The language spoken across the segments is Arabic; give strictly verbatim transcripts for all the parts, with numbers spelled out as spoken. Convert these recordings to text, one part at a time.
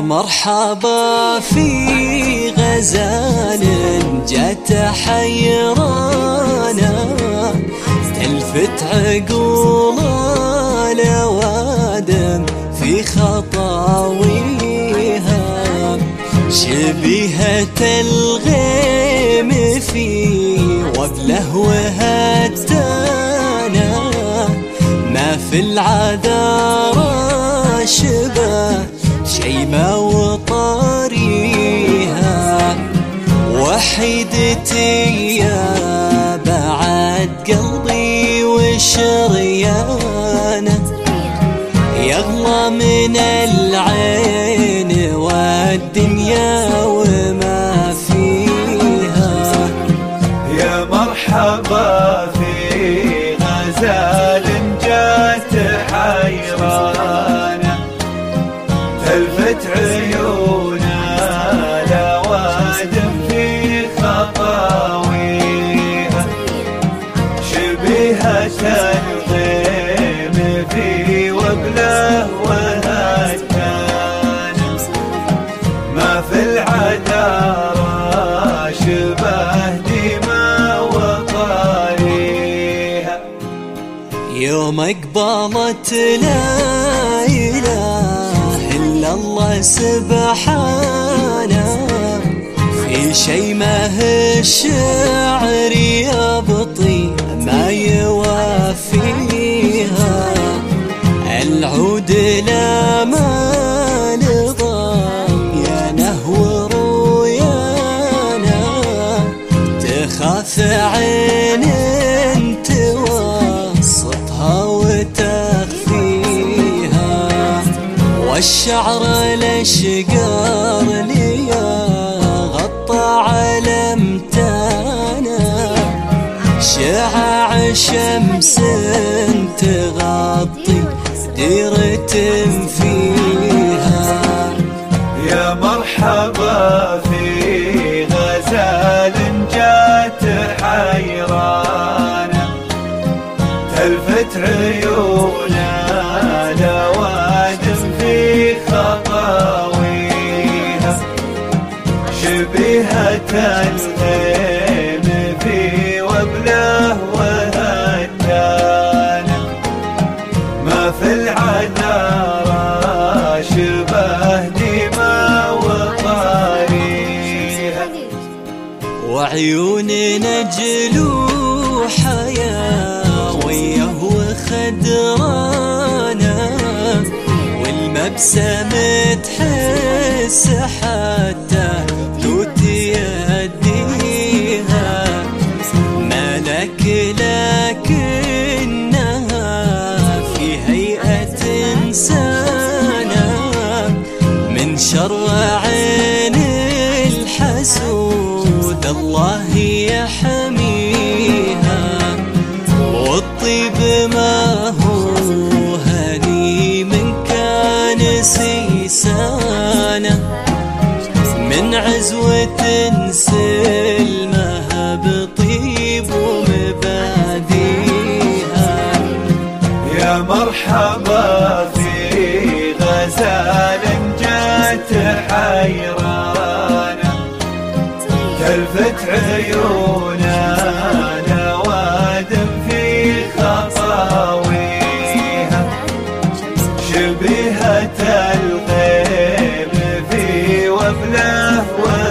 مرحبا في غزال جات حيرانة، تلفت عقول الأوادم في خطاويها، شبيهة الغيم في وبله وهتانا، ما في العذارى شبه شيمة وطاريها، وحيدتي يا بعد قلبي وشريانه، يغلى من العين والدنيا وما فيها. يا مرحبا في غزال جات حيرانة، تلفت عيونا لوادم في خطاويها، شبيهة الغيم في وبله وهتانا، ما في العذارى شبه دماء وطاريها. يوم اقبلت لا اله الا الله سبحانه، في شيمه الشعر يبطي ما يوافيها، العود لا ما نظام يا نهو رويانا، تخاف عين توسطها وتخفيها، والشعر الاشقر ليا غطى علمتانا، شعاع شمس تغطي ديرة فيها. يا مرحبا في غزال جات حيرانة، تلفت عيونا لوادم في خطاويها، شبيهة الغيم في وبله وهتانا، ما في العذارى شبه دماء وطاريها. وعيون نجلو حياة ويه وخدرانا، والمبسم تحس حتى توت يهديها، ملك لكنها في هيئة إنسانة، من شر عين الحسود الله يحميها، والطيب ما هو هني من كان سيسانه، من عزوة سلمها بطيب ومباديها. يا مرحبا في غزال جات حيرانة، تلفت عيونا نوادم في خطاويها، شبيهة الغيم في وبله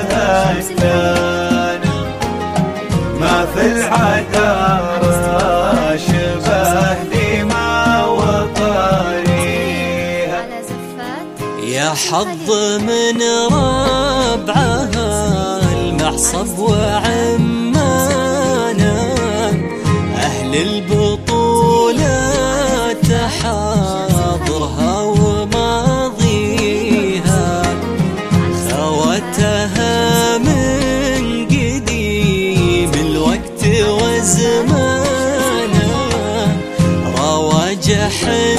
وهتانا، ما في العذارى شبه دماء وطاريها. يا حظ من ربعها المحصب وعمانا، أهل البطولة تحاضرها وماضيها، خواتها من قديم الوقت وزمانه، رواجح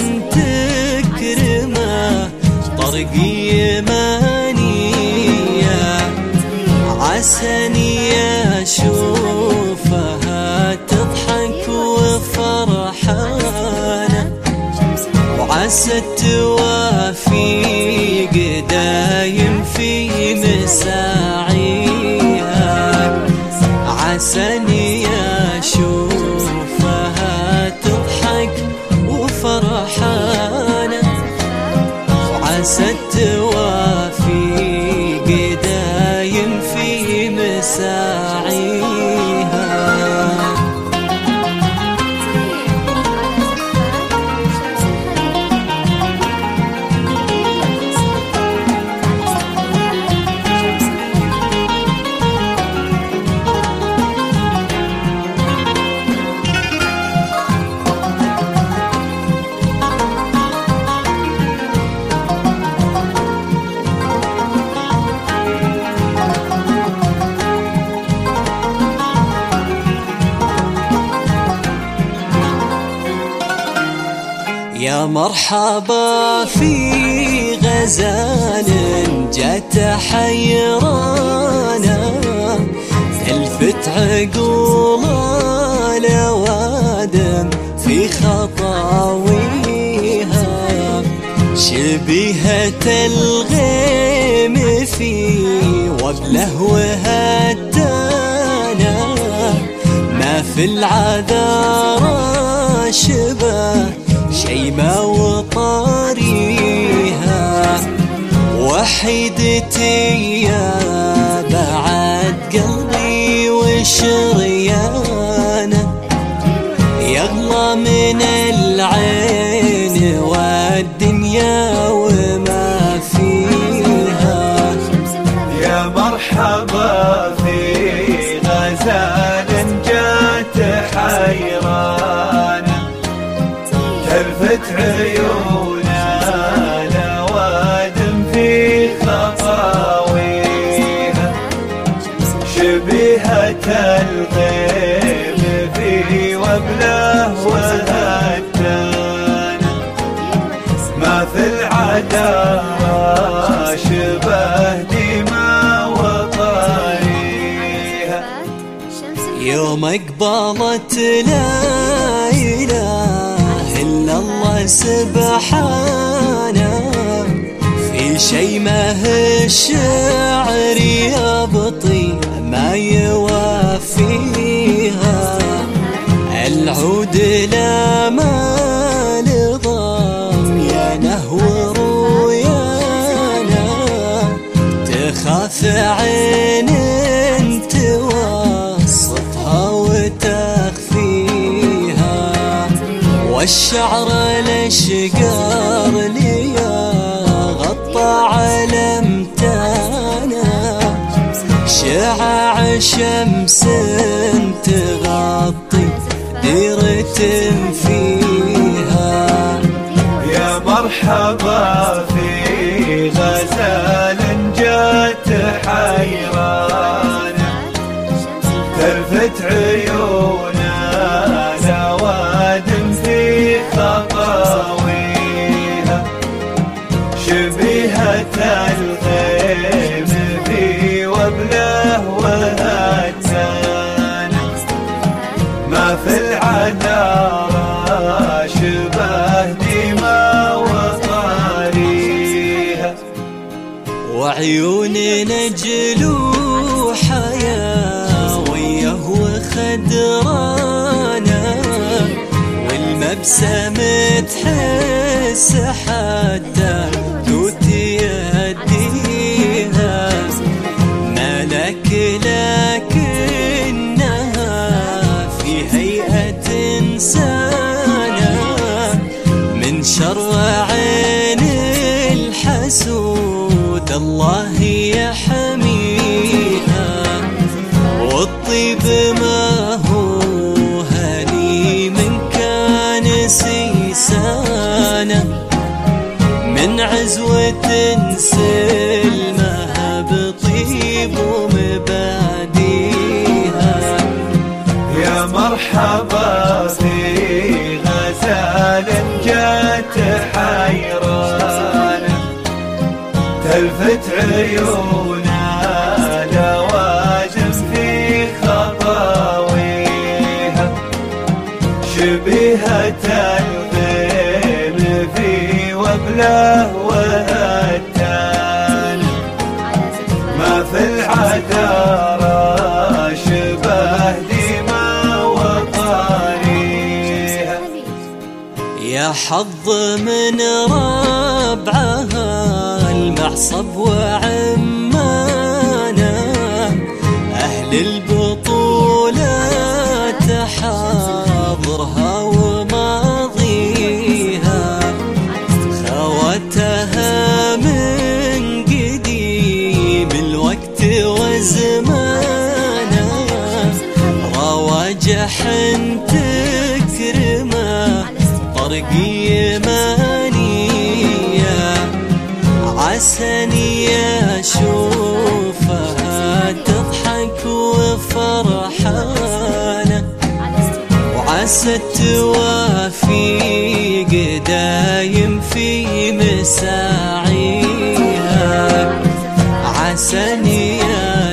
تكرمه طرقي مانية، عساني أشوفها تضحك وفرحانة، وعسى توافي قداي أشوفها تضحك وفرحانة، وعسى التوافي قدايم في مساعيها. يا مرحبا في غزال جات حيرانة، تلفت عقولها لوادم في خطاويها، شبيهة الغيم في وبله وهتانا، ما في العذارى شبه شيمة وطاريها، وحيدتي يا بعد قلبي وشريانة، يغلى من العين والدنيا وما فيها. يا مرحبا في غزال جات حيرانة، تلفت عيونا لوادم في خطاويها، شبيهة الغيم في وبله وهتانا، ما في العذارى شبه دماء وطاريها. يوم اقبلت لا إله إلا الله سبحانه، في شيمه الشعر يبطي ما يوافيها، العود لا مال ضام يا نهو رويانا، تخاف عين توسطها وتخفيها، والشعر الاشقار ليا غطى على امتانا، شعاع شمس تغطي ديرة فيها. يا مرحبا في غزال جات حيرانة، تلفت عيونا لوادم في خطاويها، شبيهة الغيم في وبله وهتانا، ما في العذارى شبه دماء وطاريها. وعيون نجلوحة يا ويه وخدرانا، والمبسم تحس حتى توت يهديها، ملك لكنها في هيئة إنسانة، من شر عين الحسود الله يحميها، والطيب ما هو هني من كان سيسانة، من عزوة سلمها بطيب ومباديها. يا مرحبا في غزال جات حيرانة، تلفت عيونا لوادم في خطاويها، شبيهة الغيم في وبله وهتانا، ما في العذارى شبه دماء يا حظ من ربعها المعصب وعمانا، أهل البطولة تحاضرها وماضيها، خواتها من قديم الوقت وزمانا، رواجح تكرمه طرقي مانية، عساني أشوفها تضحك وفرحانة، وعسى التوافيق دايم في مساعيها، عساني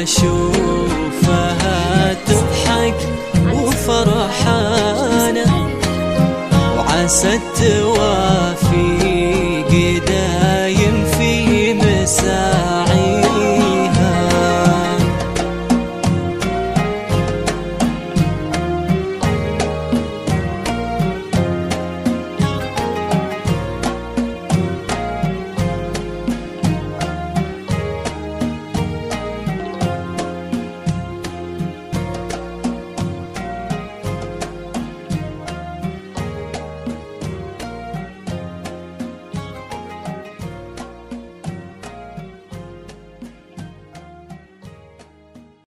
أشوفها تضحك وفرحانة، وعسى التوافيق